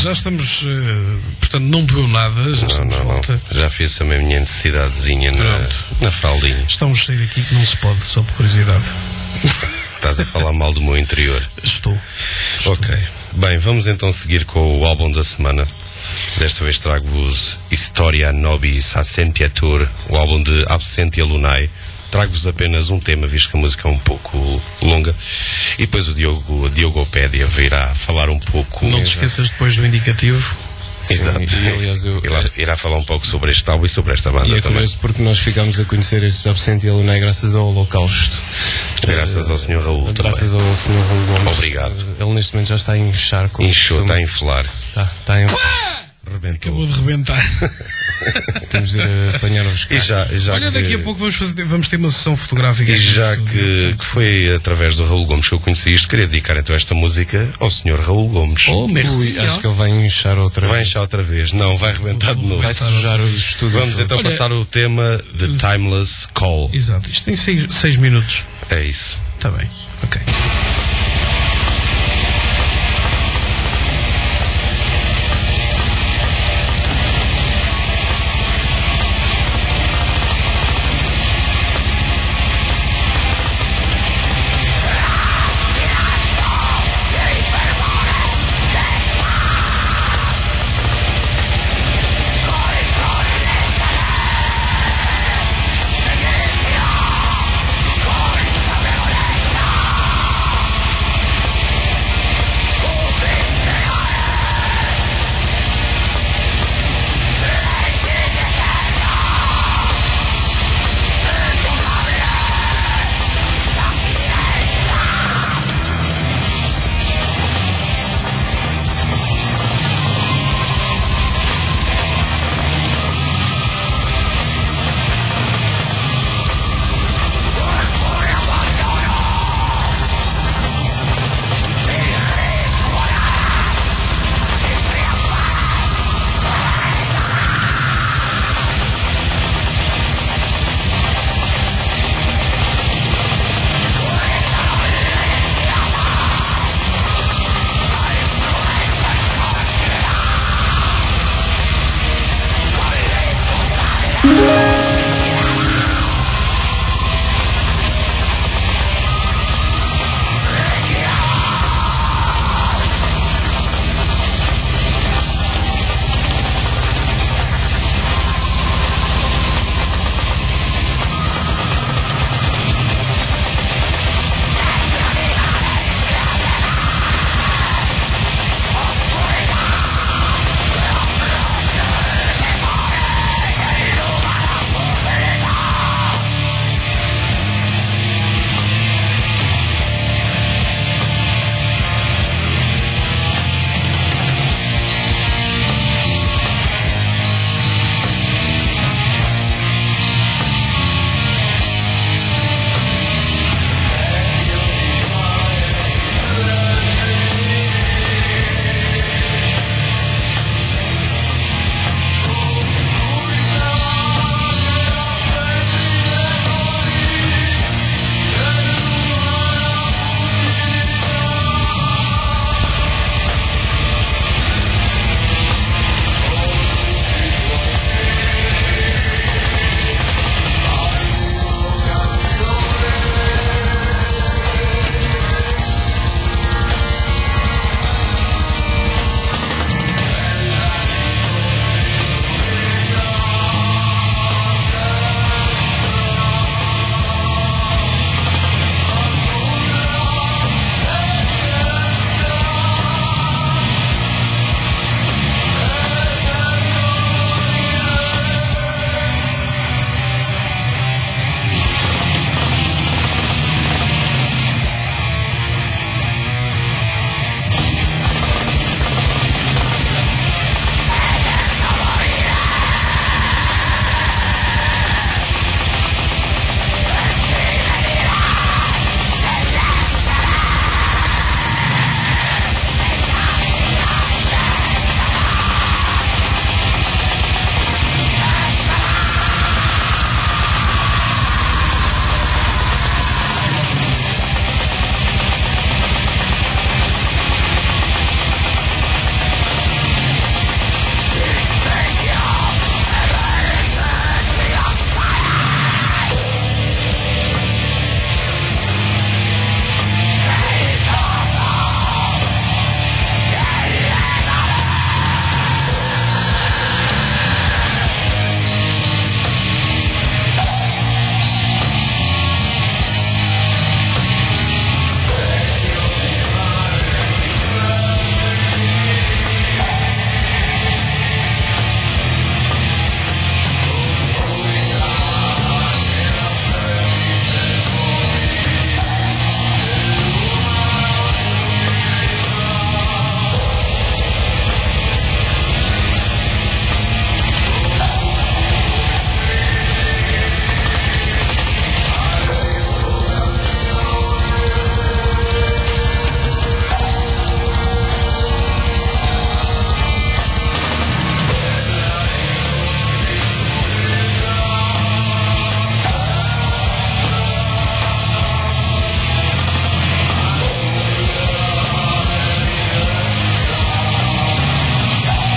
já estamos, portanto, não doeu nada, já estamos de volta. Já fiz também a minha necessidadezinha na fraldinha. Está um cheiro aqui que não se pode, só por curiosidade. Estás a falar mal do meu interior. Estou. Ok. Bem, vamos então seguir com o álbum da semana. Desta vez trago-vos Historia Nobis Ascentiatur, o álbum de Absentia Lunae. Trago-vos apenas um tema, visto que a música é um pouco longa. E depois o Diogopédia virá falar um pouco... Não te esqueças depois do indicativo. Exato. E, aliás, irá falar um pouco sobre este álbum e sobre esta banda também. E é curioso porque nós ficámos a conhecer estes Absentia Lunae graças ao Holocausto. Graças ao Sr. Raul graças também. ao Sr. Raul Gomes. Obrigado. Ele neste momento já está a inchar. Inchou, está a inflar. Está a inflar. Rebentou. Acabou de rebentar. Temos de ir apanhar os carros. Olha, daqui a pouco vamos ter uma sessão fotográfica. E já que foi através do Raul Gomes que eu conheci isto, queria dedicar então esta música ao Sr. Raul Gomes. Ui, acho que ele vai inchar outra vez. Vai inchar outra vez. Não, vai rebentar de novo. Vai sujar os estúdios. Vamos então passar o tema The Timeless Call. Exato, isto tem 6 minutos. É isso. Está bem, ok.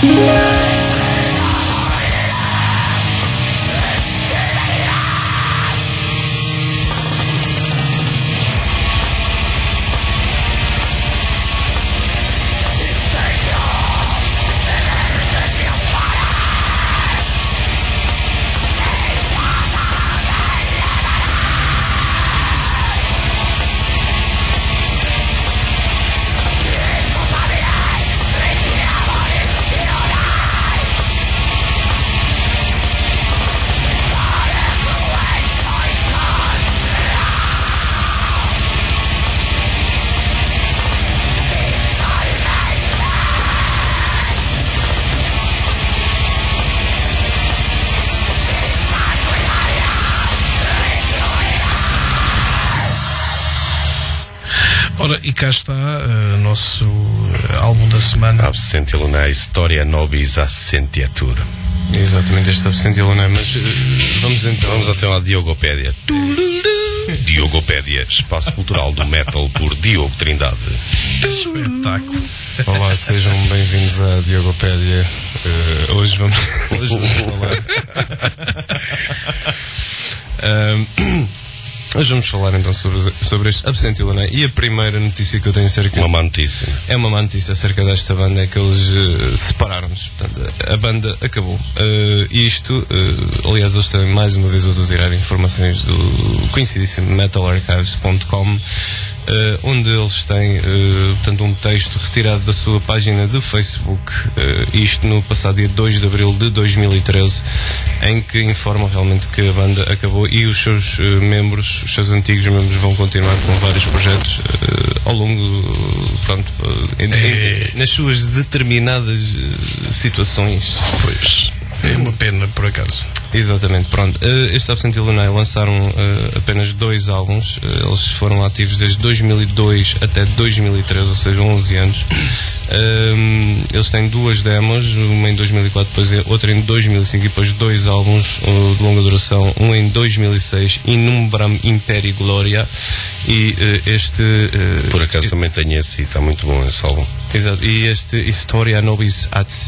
Ora, e cá está nosso álbum da semana. Absent Lunae, Historia Nobis Ascentiatur. Exatamente, este Absent Lunae, mas vamos então... Vamos até lá, Diogopédia. Diogopédia, espaço cultural do metal por Diogo Trindade. Espetáculo. Olá, sejam bem-vindos à Diogopédia. Hoje vamos falar... Hoje vamos falar então sobre este Absent Lunae, e a primeira notícia que eu tenho acerca... Uma má notícia. É uma má notícia acerca desta banda, é que eles separaram-nos. Portanto, a banda acabou. Aliás, eles têm, mais uma vez, eu vou tirar informações do conhecidíssimo metalarchives.com, onde eles têm portanto, um texto retirado da sua página de Facebook, isto no passado dia 2 de abril de 2013, em que informam realmente que a banda acabou e os seus membros, os seus antigos membros, vão continuar com vários projetos ao longo, pronto, nas suas determinadas situações. Pois, é uma pena, por acaso. Exatamente, pronto. Estes Absent Lunae lançaram apenas 2 álbuns. Eles foram ativos desde 2002 até 2013, ou seja, 11 anos. Eles têm 2 demos, uma em 2004, depois outra em 2005, e depois 2 álbuns de longa duração, um em 2006, Innumbram Imperi Gloria, e por acaso também tenho esse, está muito bom esse álbum. Exato, e este Historia Nobis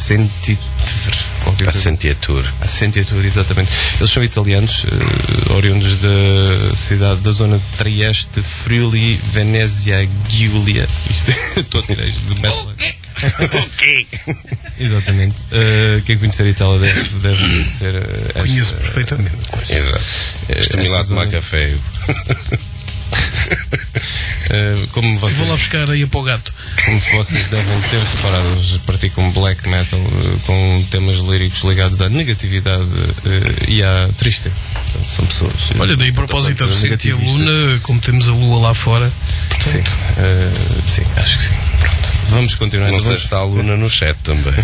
Ascentiatur, exatamente. Eles são italianos, oriundos da cidade, da zona de Trieste, Friuli, Venezia, Giulia. Isto estou a tirar isto do metal. Ok. Exatamente. Quem conhecer a Itália deve conhecer esta... Conheço perfeitamente. Exato. Estou-me lá a tomar café. Como vocês, vou lá buscar aí para o gato. Como vocês devem ter reparado, eles praticam black metal com temas líricos ligados à negatividade e à tristeza. Portanto, são pessoas. Olha, daí a propósito, Absent Luna, como temos a lua lá fora. Portanto... Sim, acho que sim. Pronto, vamos continuar. Não sei se está a Luna no chat também.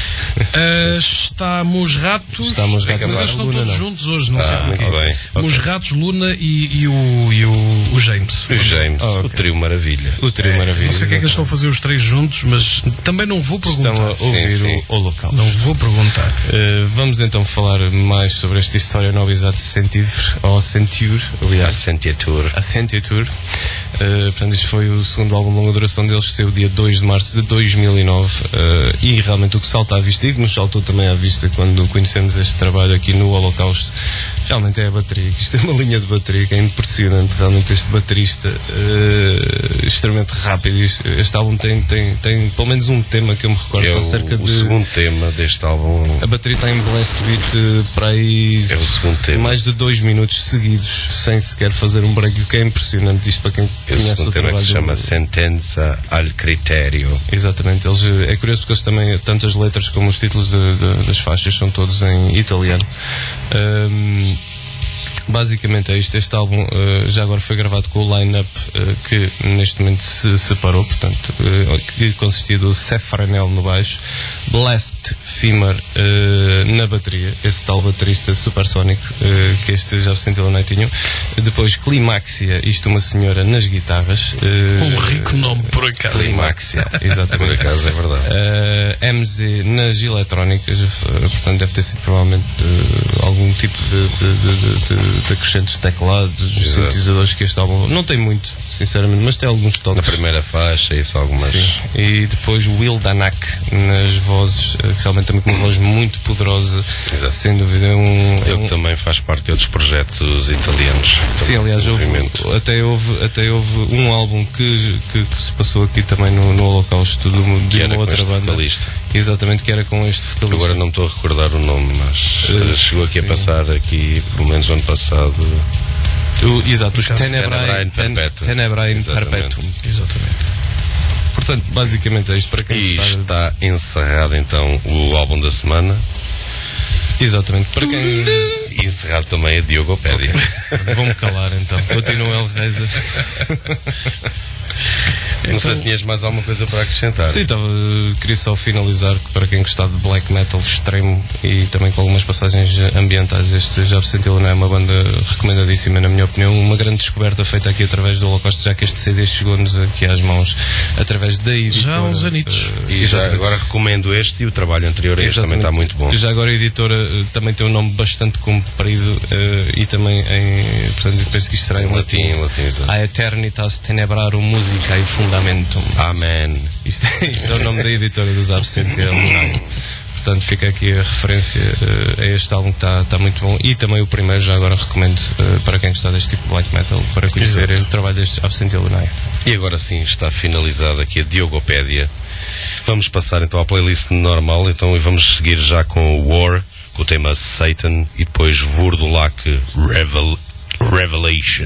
Estamos ratos. Estamos ratos. Mas eles estão Luna, todos não. juntos hoje, não sei porquê. Bem. Os ratos, Luna e o James. O James, o trio Maravilha. O trio Maravilha. Não sei o que é que eles estão a fazer os 3 juntos, mas também não vou perguntar. Estão a ouvir Sim. o local. Não vou perguntar. Vamos então falar mais sobre esta Historia Nobis Ascentiatur, aliás. Ascentiatur. Portanto, isto foi o segundo álbum de longa duração deles, que saiu dia 2 de março de 2009, e realmente o que salta à vista, e que nos saltou também à vista quando conhecemos este trabalho aqui no Holocausto, realmente é a bateria, que isto é uma linha de bateria que é impressionante, realmente este baterista extremamente rápido. Este álbum tem pelo menos um tema que eu me recordo, acerca de... O segundo tema deste álbum. A bateria está em blast beat para aí... É o segundo tema. Mais de 2 minutos seguidos, sem sequer fazer um break, o que é impressionante. Isto para quem conhece o tema trabalho... que se chama Sentenza al Criterio. Exatamente. É curioso porque eles também, tanto as letras como os títulos das faixas, são todos em italiano. Basicamente é isto. Este álbum já agora foi gravado com o line-up que neste momento se separou, portanto, que consistia do Sefranel no baixo, Blast Femur na bateria, esse tal baterista supersónico que este já Absent Lunae tinham, depois Climaxia, isto uma senhora nas guitarras, um rico nome por acaso. Climaxia, exatamente. Por acaso, é verdade. MZ nas eletrónicas, portanto deve ter sido provavelmente algum tipo de de acrescentos de teclados, sintetizadores que este álbum não tem muito, sinceramente, mas tem alguns toques. Na primeira faixa, isso algumas. Sim. E depois o Will Danak nas vozes, realmente também com uma voz muito poderosa. Exato. Sem dúvida. Ele que também faz parte de outros projetos italianos. Sim, aliás, até houve um álbum que se passou aqui também no Holocausto de uma outra banda. Vocalista. Exatamente, que era com este vocalista. Agora não me estou a recordar o nome, mas chegou aqui a passar aqui, pelo menos o ano passado. Exato, os Tenebrae Perpetuum. Exatamente. Portanto, basicamente é isto para quem está encerrado então o álbum da semana. Exatamente, para quem... E encerrado também a Diogopédia. Okay. Vou-me calar então, continua El Reza. Não sei se tinhas mais alguma coisa para acrescentar. Sim, queria só finalizar que para quem gostar de black metal extremo e também com algumas passagens ambientais, este Já Absent Illinois é uma banda recomendadíssima, na minha opinião, uma grande descoberta feita aqui através do Holocausto, já que este CD chegou-nos aqui às mãos através da editora. Já há uns anitos. E já agora recomendo este e o trabalho anterior a este também está muito bom. Já agora a editora também tem um nome bastante comprido e também portanto, penso que isto será em latim. A Eternitas Tenebrarum Musicae Fundamentum. Amém. Isto é o nome da editora dos Absent Illinois. Portanto, fica aqui a referência a este álbum que está muito bom. E também o primeiro, já agora recomendo para quem gostar deste tipo de black metal, para conhecer o trabalho deste Absent Illinois. E agora sim, está finalizada aqui a Diogopédia. Vamos passar então à playlist normal, então, e vamos seguir já com o War, com o tema Satan, e depois Vurdulak Revelation.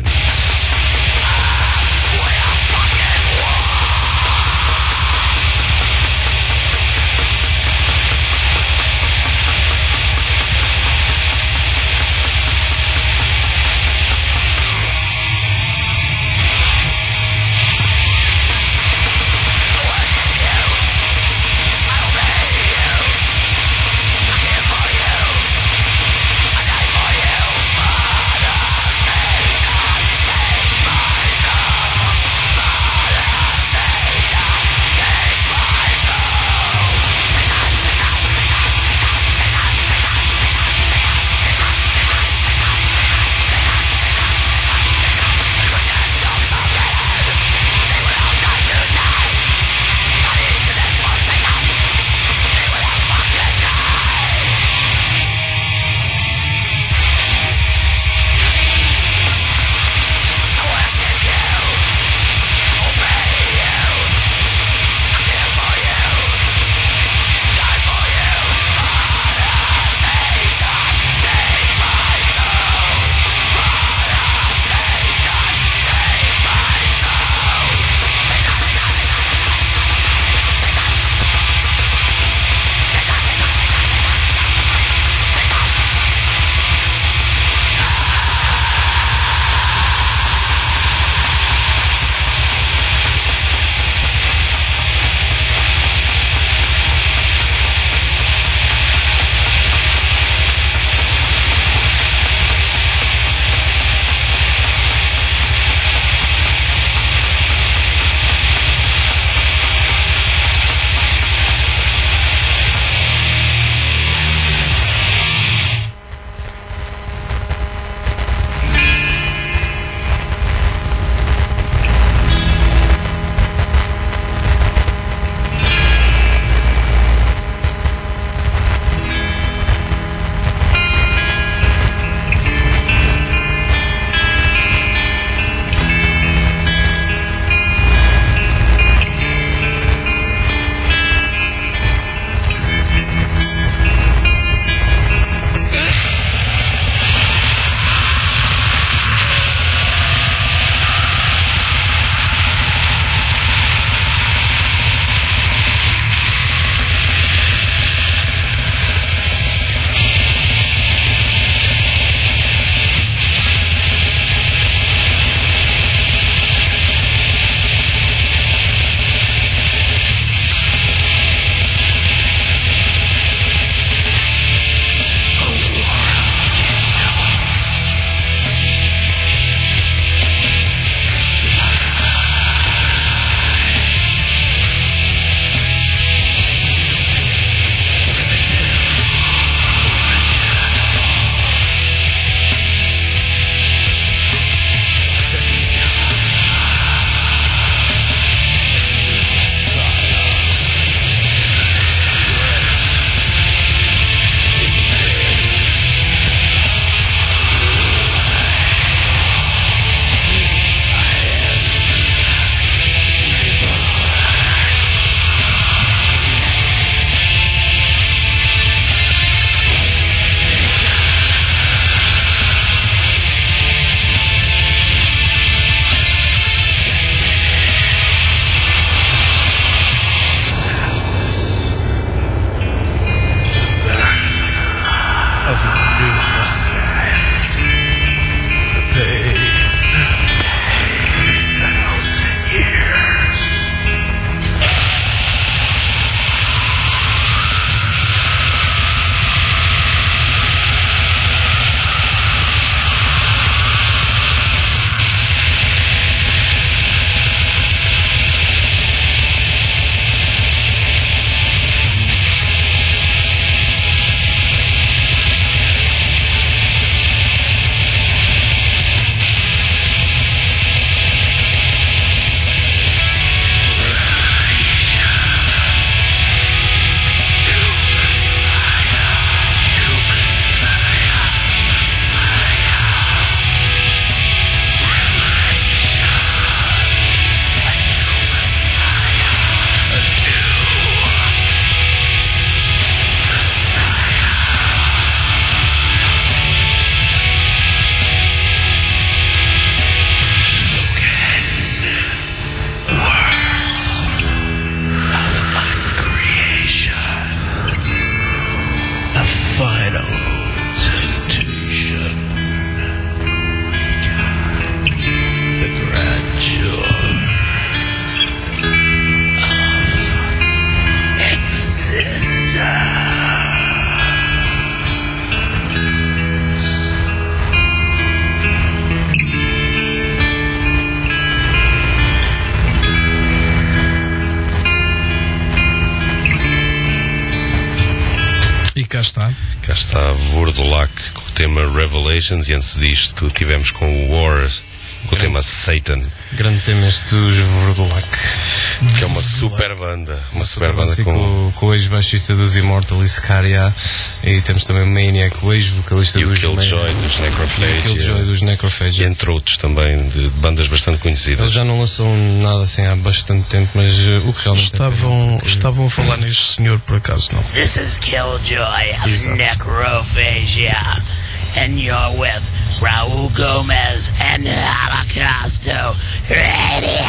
está Vurdolak com o tema Revelations, e antes disto tivemos com o Wars com o tema Satan. Grande tema este dos Vurdolak, que é uma super banda. Uma super banda assim, com o ex-baixista dos Immortal Iscaria, e temos também o Maniac, o ex-vocalista dos Killjoy dos Necrophagia. Entre outros também, de bandas bastante conhecidas. Eles já não lançam nada assim há bastante tempo, mas o que realmente estavam a falar neste senhor por acaso, não? This is Killjoy of Necrophagia, and you're with Raul Gomez and Holocausto Radio.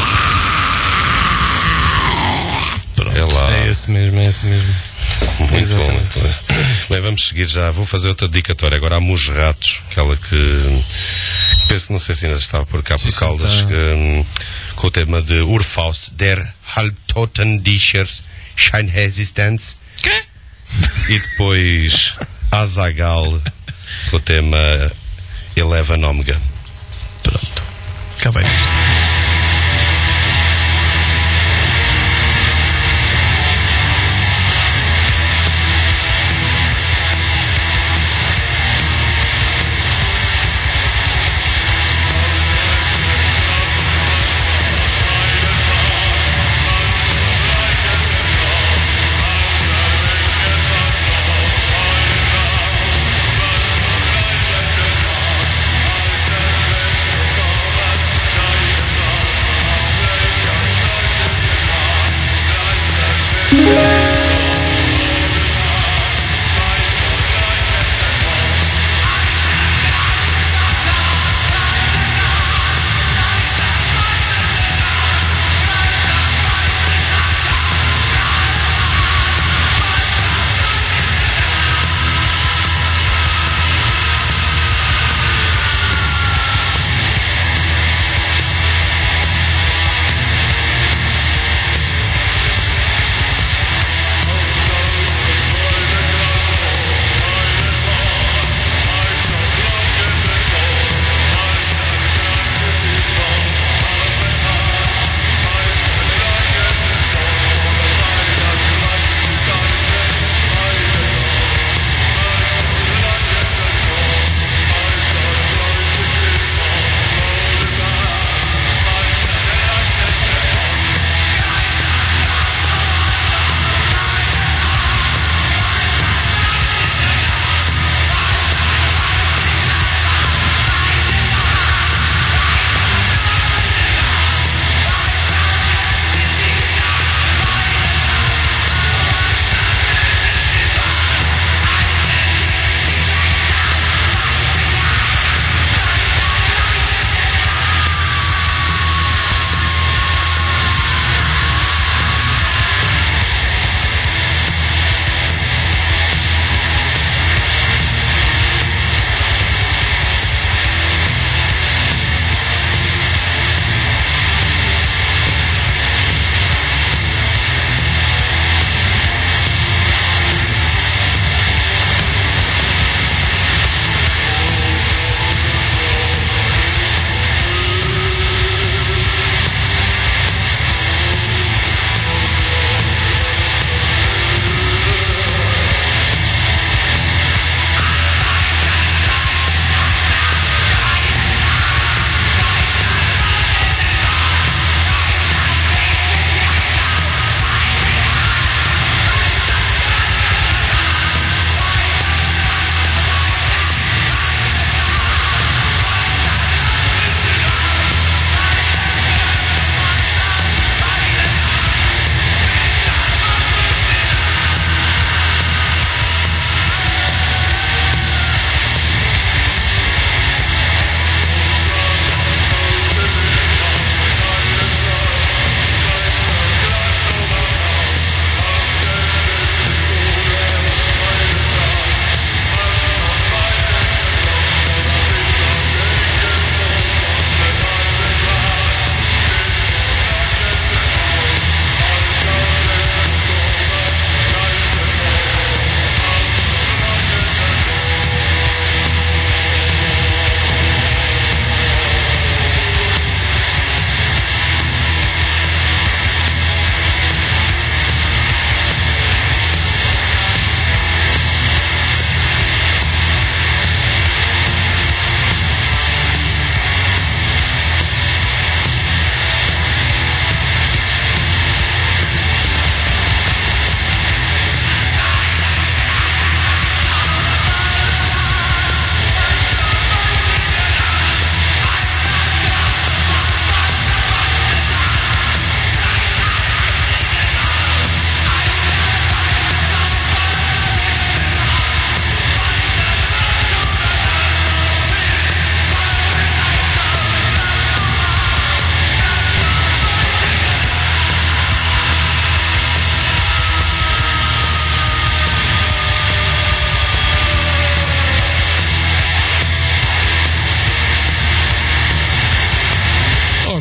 É esse mesmo. Muito exatamente. Bom. Bem, vamos seguir já. Vou fazer outra dedicatória agora a Musratos, aquela que penso, não sei se ainda estava por cá, por Caldas, com o tema de Urfaus der Halbtotendishers Scheinhesistenz. E depois Azaghal com o tema Eleven Omega. Pronto, cá vai.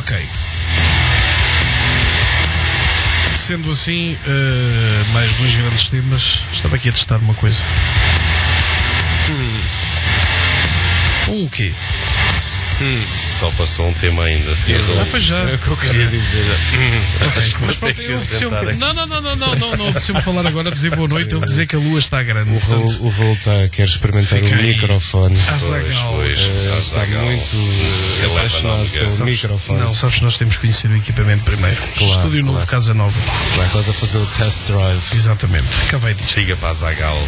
Ok. Sendo assim, mais 2 grandes temas. Estava aqui a testar uma coisa. O quê? Só passou um tema ainda. Pois já. É o que eu queria dizer. Mas pronto, não apeteceu-me falar agora, dizer boa noite, ele dizer que a lua está grande. O Raul quer experimentar o microfone. Azaghal. Está muito apaixonado pelo microfone. Não, sabes, nós temos que conhecer o equipamento primeiro. Estúdio novo, casa nova. Vai quase a fazer o test drive. Exatamente. Acabei disso. Siga para Azaghal.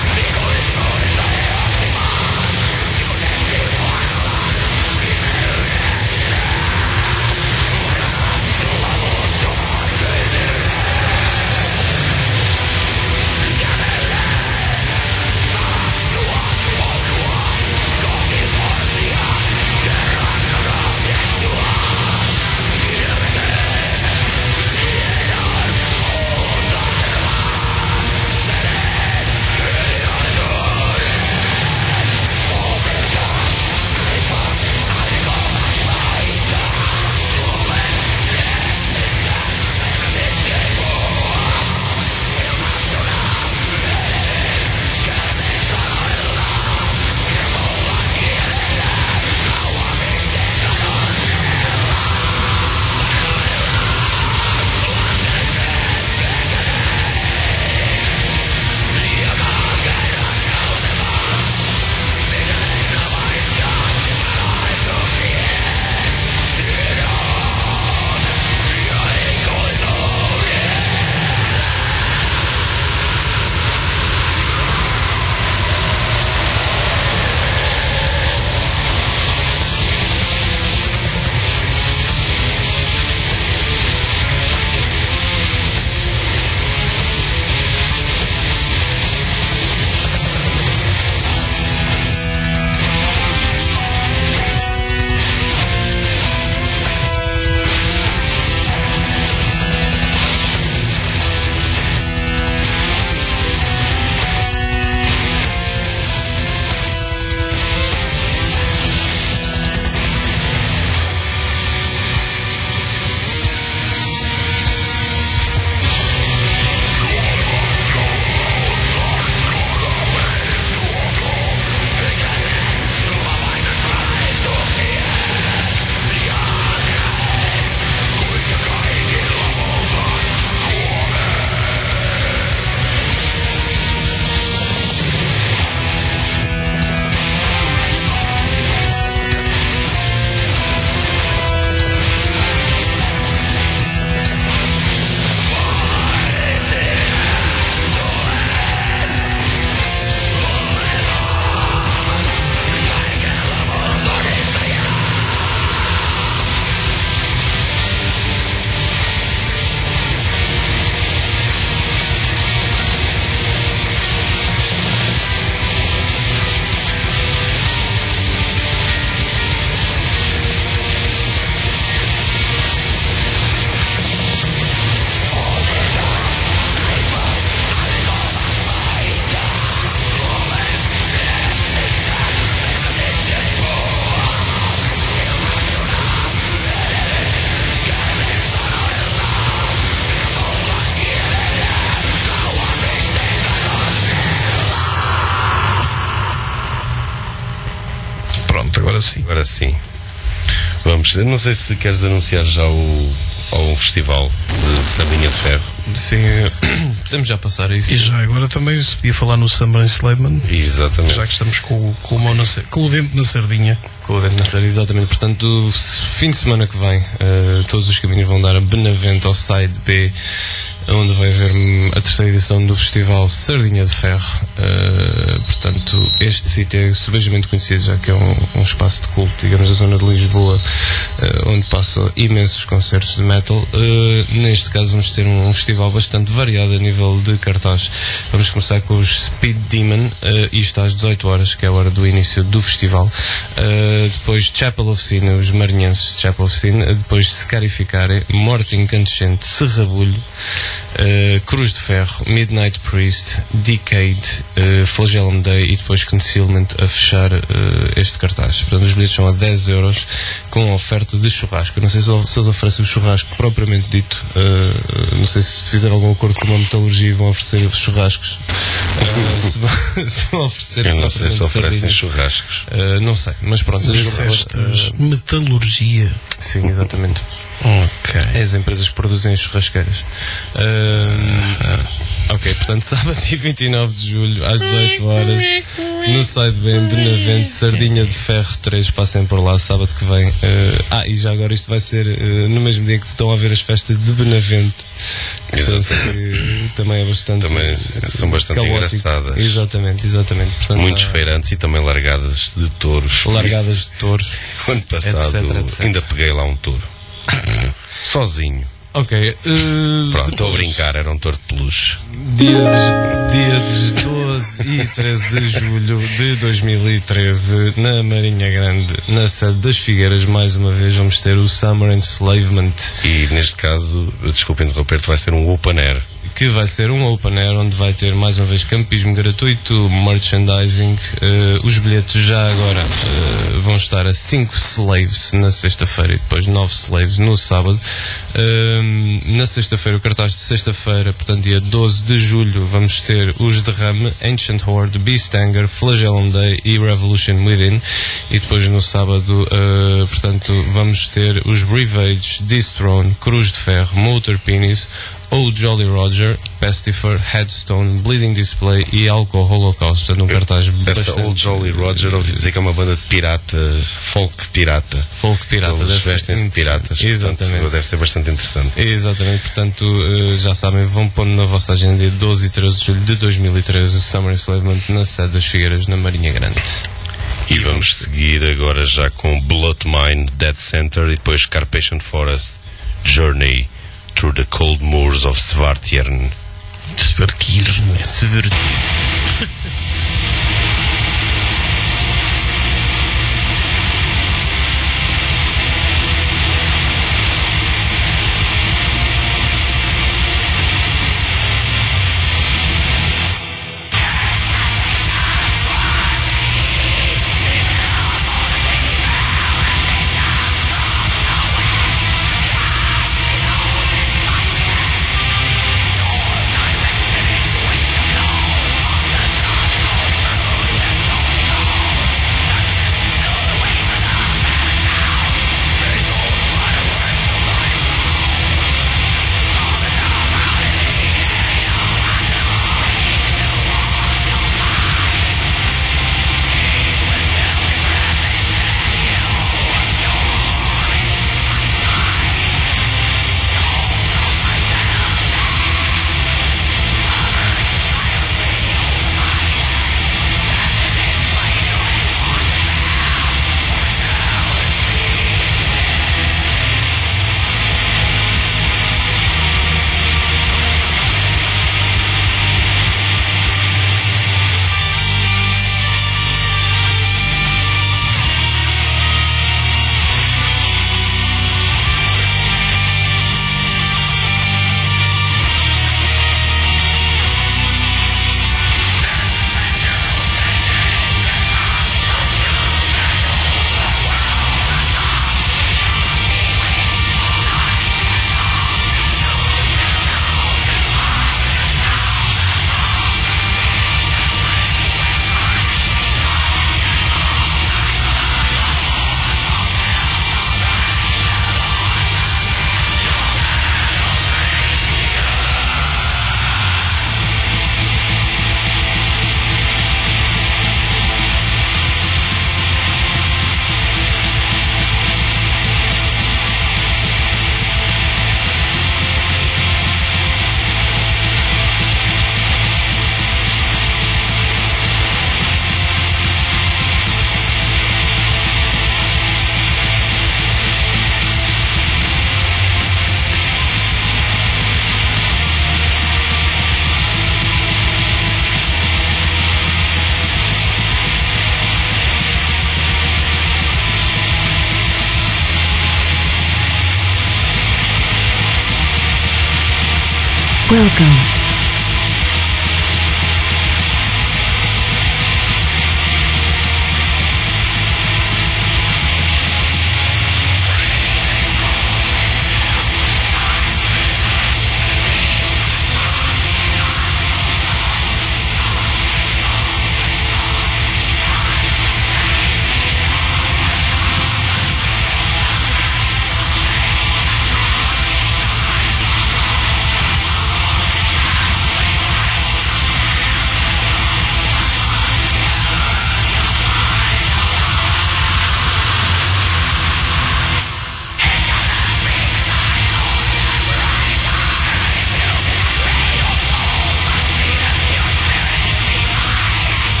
Agora sim. Vamos, não sei se queres anunciar já ao festival de Sardinha de Ferro. Sim, podemos já passar a isso. E já agora também se podia falar no Summer Slayman. Exatamente. Já que estamos com o dente na sardinha. Com o dente na sardinha, exatamente. Portanto, do fim de semana que vem, todos os caminhos vão dar a Benavente ao Side B, onde vai haver a terceira edição do festival Sardinha de Ferro. Portanto, este sítio é subejamente conhecido, já que é um espaço de culto, digamos, da zona de Lisboa, onde passam imensos concertos de metal. Neste caso vamos ter um festival bastante variado a nível de cartaz. Vamos começar com os Speed Demon, isto às 18 horas, que é a hora do início do festival. Depois Chapel of Sin, os marinhenses de Chapel of Sin. Depois Scarificare, Morte Incandescente, Serrabulho. Cruz de Ferro, Midnight Priest, Decade, Flagellum Day e depois Concealment a fechar este cartaz. Portanto, os bilhetes são a 10 euros com oferta de churrasco. Eu não sei se eles oferecem o churrasco propriamente dito, não sei se fizeram algum acordo com uma metalurgia e vão oferecer churrascos. Se vão oferecer, eu não sei se oferecem churrascos. Não sei, mas pronto. Metalurgia. Sim, exatamente. Ok. É as empresas que produzem as churrasqueiras. Ok, portanto, sábado dia 29 de julho, às 18 horas, no Side Bem, Benavente, Sardinha de Ferro 3, passem por lá, sábado que vem. E já agora isto vai ser no mesmo dia que estão a ver as festas de Benavente. Que também é bastante. Também são bastante engraçadas. Exatamente. Portanto, muitos feirantes e também largadas de touros. Largadas de touros. O ano passado etc. Ainda peguei lá um touro. Sozinho. Ok. Pronto, estou a brincar, era um touro de peluche. Dias 12 e 13 de julho de 2013, na Marinha Grande, na sede das Figueiras, mais uma vez vamos ter o Summer Enslavement. E neste caso, desculpa interromper-te, vai ser um Open Air. Que vai ser um Open Air onde vai ter mais uma vez campismo gratuito, merchandising. Os bilhetes já agora vão estar a 5 slaves na sexta-feira e depois 9 slaves no sábado. Na sexta-feira, o cartaz de sexta-feira, portanto dia 12 de julho, vamos ter os Derrame, Ancient Horde, Beastanger, Flagellum Day e Revolution Within. E depois no sábado, portanto, vamos ter os Rivage, Dethrone, Cruz de Ferro, Motor Penis, Old Jolly Roger, Pestifer, Headstone, Bleeding Display e Alcohol Holocaust. Portanto, um cartaz bastante... Essa Old Jolly Roger, ouvi dizer que é uma banda de pirata, folk pirata. Eles vestem-se de piratas. Exatamente. Portanto, deve ser bastante interessante. Exatamente. Portanto, já sabem, vão pondo na vossa agenda dia 12 e 13 de julho de 2013 o Summer Enslavement na sede das Figueiras, na Marinha Grande. E vamos seguir agora já com Blood Mine, Dead Center e depois Carpathian Forest, Journey Through the Cold Moors of Svartjern. Svartjern. Welcome.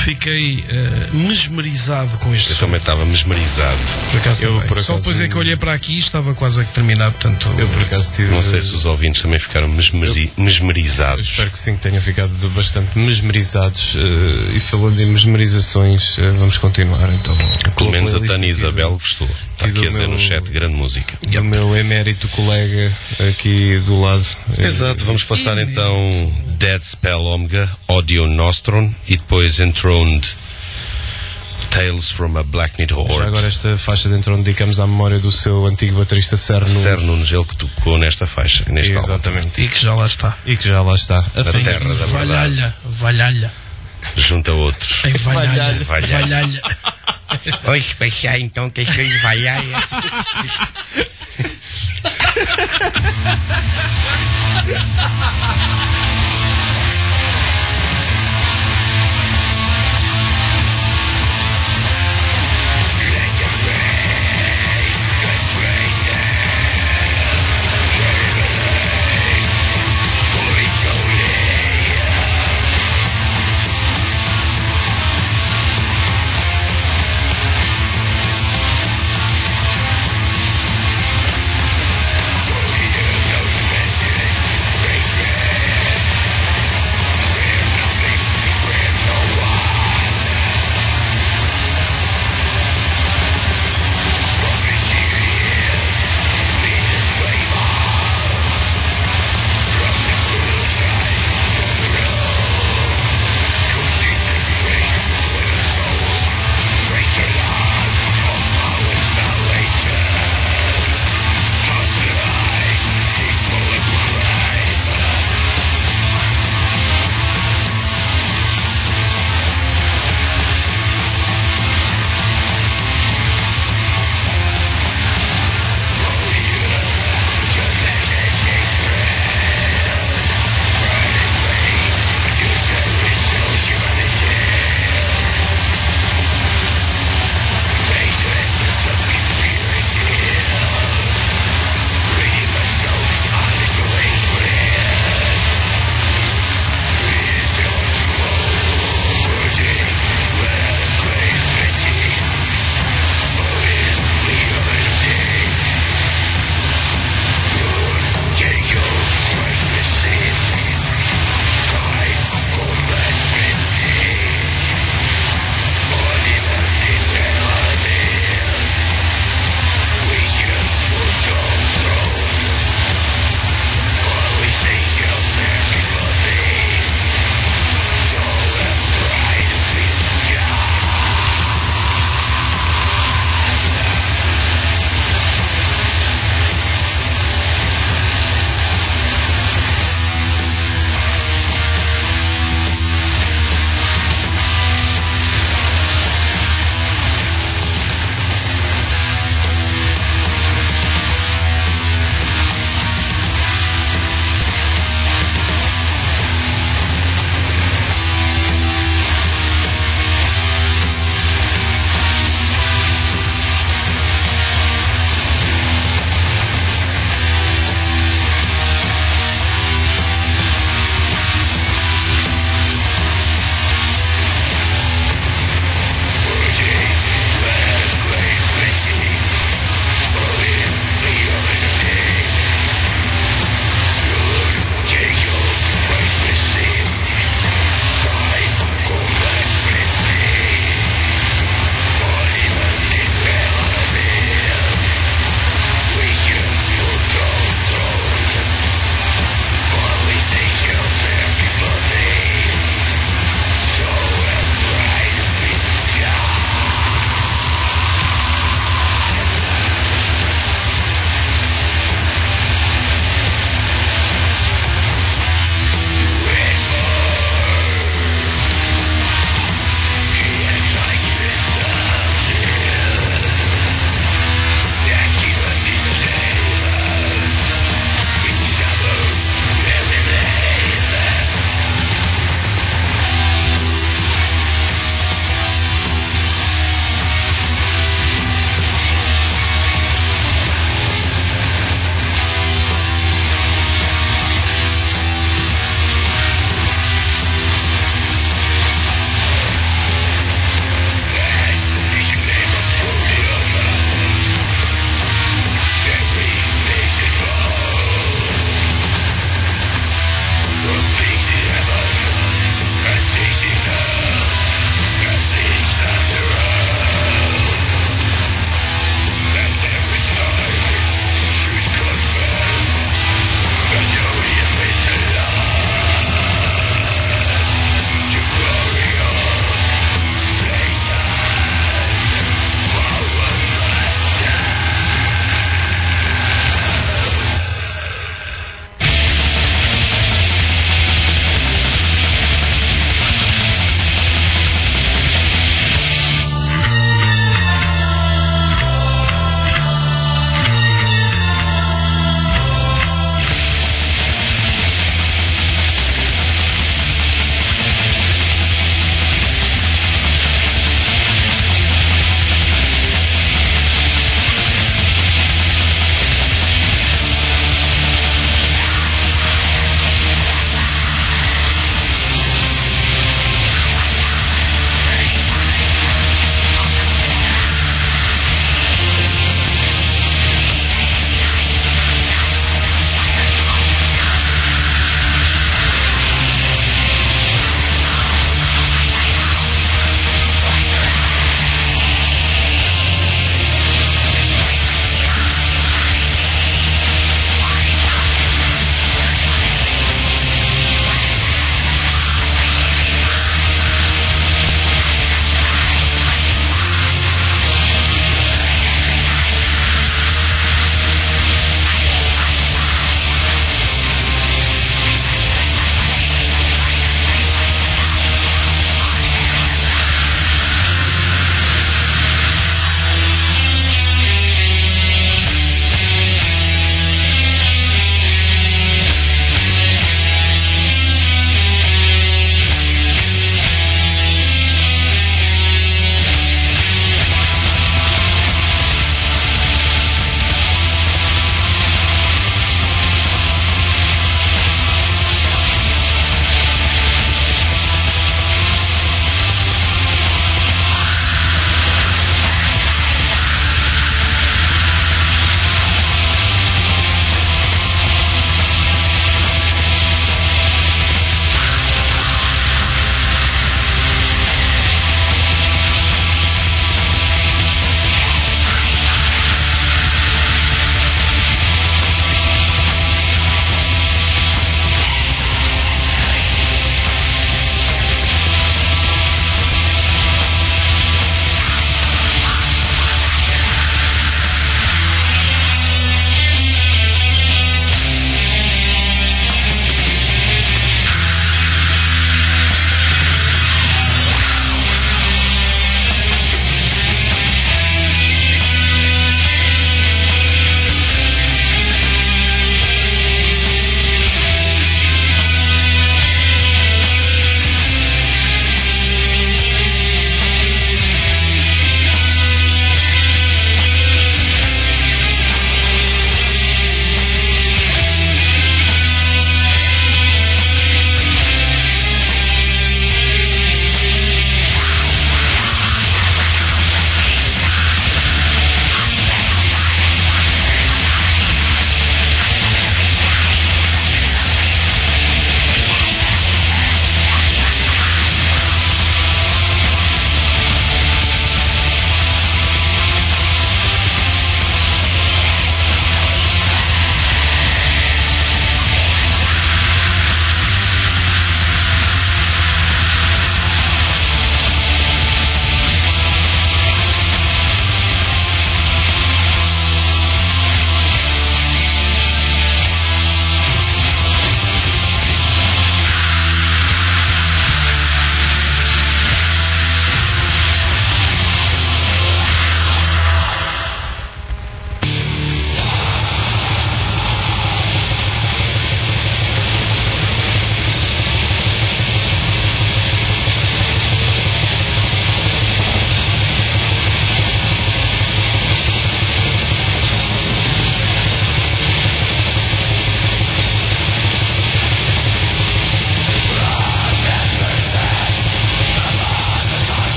Fiquei mesmerizado com este som. Eu também estava mesmerizado. Por acaso, só depois é que olhei para aqui e estava quase a terminar, portanto... Eu por acaso tive... Não sei se os ouvintes também ficaram mesmerizados. Eu espero que sim, que tenham ficado bastante mesmerizados. E falando em mesmerizações, vamos continuar então. Pelo menos a Tânia Isabel gostou. Está aqui a dizer no chat, grande música. E o meu emérito colega aqui do lado. Exato, vamos passar então Dead Spell Omega, Audio Nostrum e depois Enthroned Tales from a Blacknit Horde. Já agora esta faixa de Enthroned dedicamos à memória do seu antigo baterista Ser Nunes, ele que tocou nesta faixa, neste álbum. Exatamente. E que já lá está. A terra da verdade. Valhalha. Junto a outros. Em Valhalha. Oi, especial então, que é de Valhalha.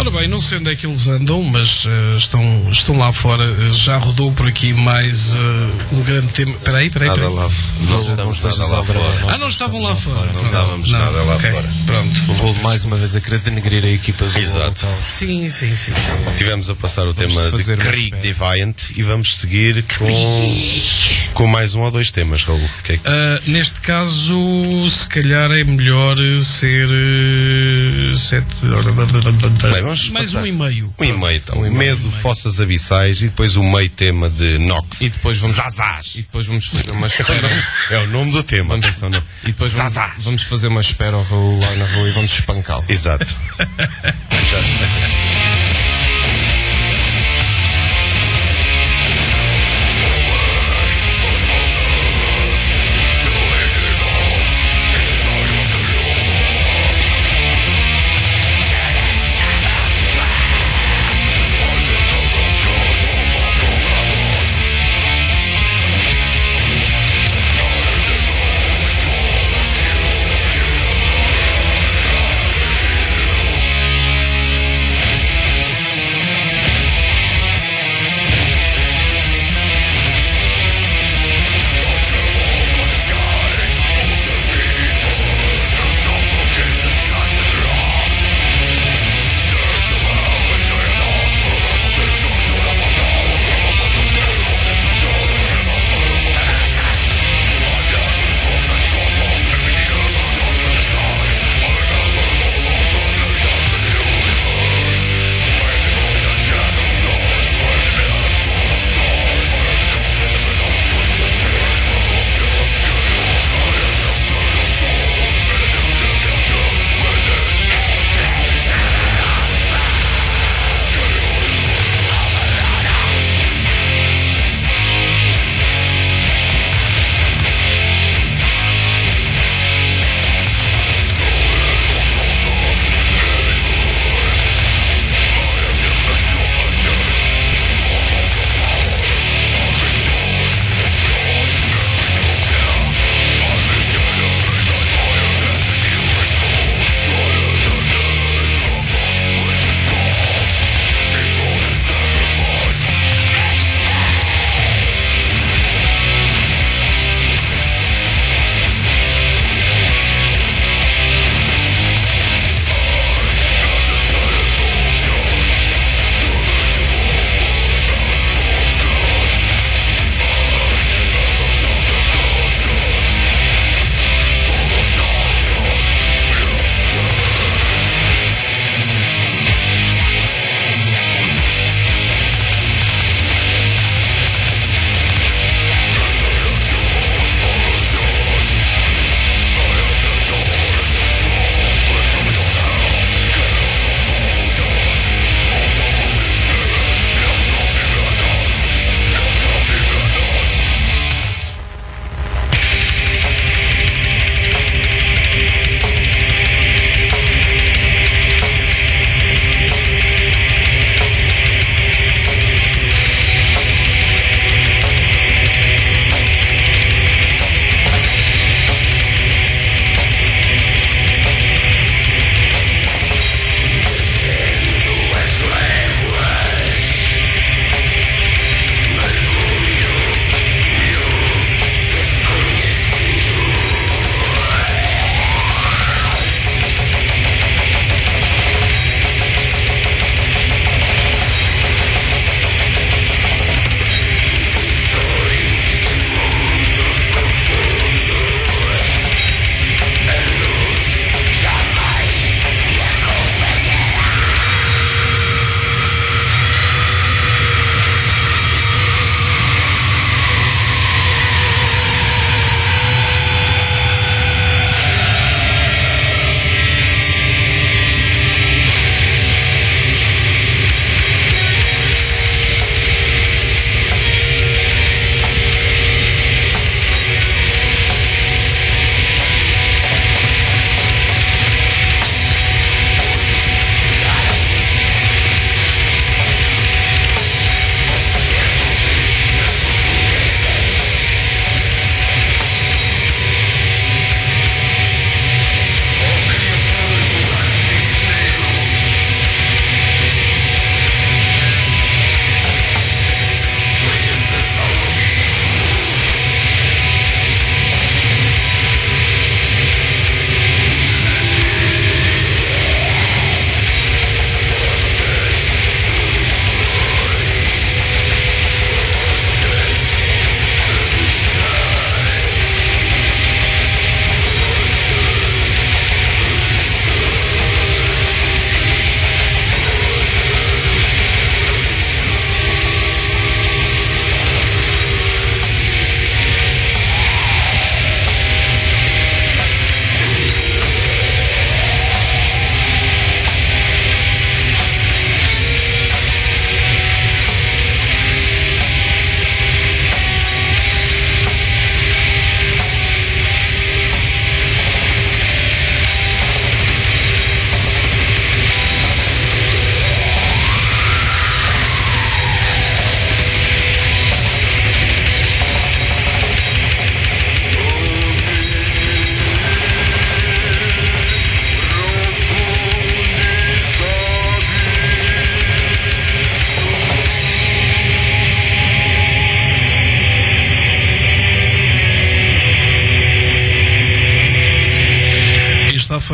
Ora bem, não sei onde é que eles andam, mas estão lá fora. Já rodou por aqui mais um grande tema. Espera aí. Nada lá fora. Não estavam lá fora. Não estávamos nada lá fora. Pronto. O Raul mais uma vez a querer denegrir a equipa do Exato. Sim. Tivemos a passar o tema de Krieg Defiant e vamos seguir com mais um ou dois temas, Raul. Neste caso, se calhar é melhor ser 7. Bem, vamos mais passar. 1,5. 1,5 então. Medo, fossas abissais e depois o meio tema de Nox. E depois vamos Zazás. E depois vamos fazer uma espera. É o nome do tema. Atenção, não. E depois vamos fazer uma espera ao Raul lá na rua e vamos espancá-lo. Exato.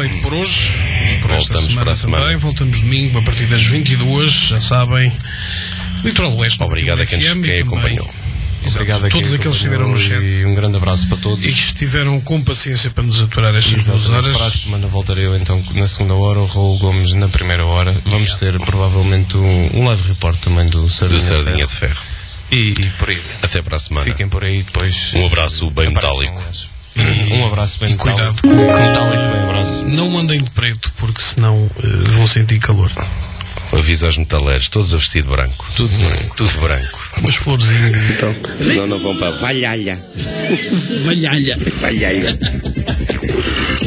feito por hoje. Voltamos para a semana. Também. Voltamos domingo a partir das 22, já sabem. Litoral Oeste. Obrigado a quem acompanhou. Obrigado a todos aqueles que estiveram no chat. E um grande abraço para todos. E que estiveram com paciência para nos aturar estas 2 horas. Para a semana voltarei eu então na segunda hora, o Raul Gomes na primeira hora. Vamos ter provavelmente um live report também do Sardinha de Ferro. E por aí. Até para a semana. Fiquem por aí depois. Um abraço bem metálico. Um abraço bem metálico. Cuidado com metálico, bem abraço. Não mandem de preto, porque senão vão sentir calor. Aviso aos metaleiros, todos a vestir de branco. Tudo branco. Tudo branco. Umas florzinhas. Então, senão não vão para a valhalha. Valhalha. Valhalha.